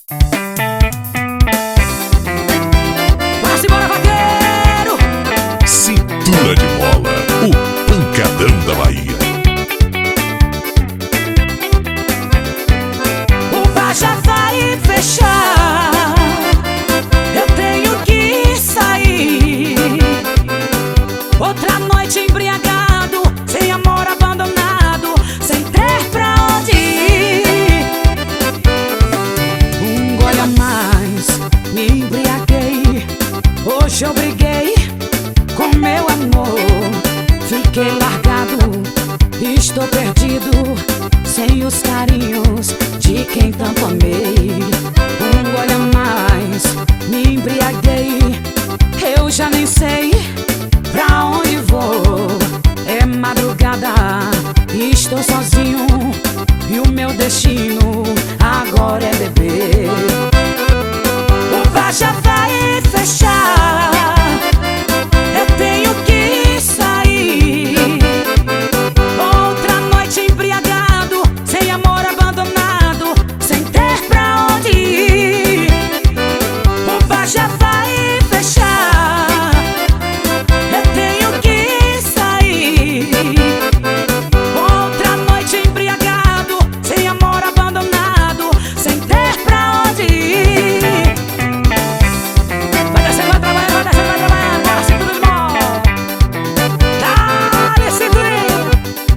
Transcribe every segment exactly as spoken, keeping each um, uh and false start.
Vai embora, vaqueiro! Cintura de Mola, o pancadão da Bahia. O bar já vai fechar, eu tenho que sair. Outra noite embriagado, sem amor abandonado, sem ter pra onde ir. Um gole a mais, me embriaguei. Hoje eu briguei com meu amor. Fiquei largado, estou perdido, sem os carinhos de quem tanto amei. Um gole a mais, me embriaguei. Eu já nem sei pra onde vou. É madrugada, estou sozinho, e o meu destino agora é beber. O bar já vai fechar, eu tenho que sair. Outra noite embriagado, sem amor abandonado, sem ter pra onde ir. O bar já vai fechar, eu tenho que sair. Outra noite embriagado, sem amor abandonado, sem ter pra onde ir. Vai descer, vai trabalhar, vai descer, vai trabalhar. Bora, cintura de mola. Dá-lhe cinturinha.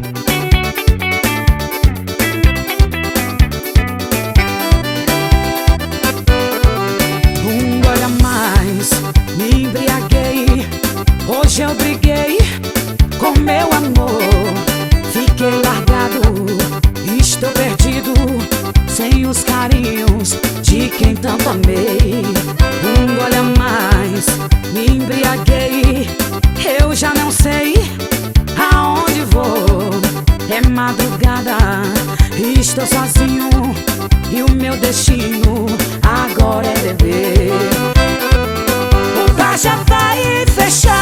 Um gole a mais, me embriaguei. Hoje eu briguei com meu amor. Fiquei largado, estou perdido, sem os carinhos de quem tanto amei. Um gole a mais, me embriaguei. Eu já não sei aonde vou. É madrugada, estou sozinho, e o meu destino agora é beber. O bar já vai fechar,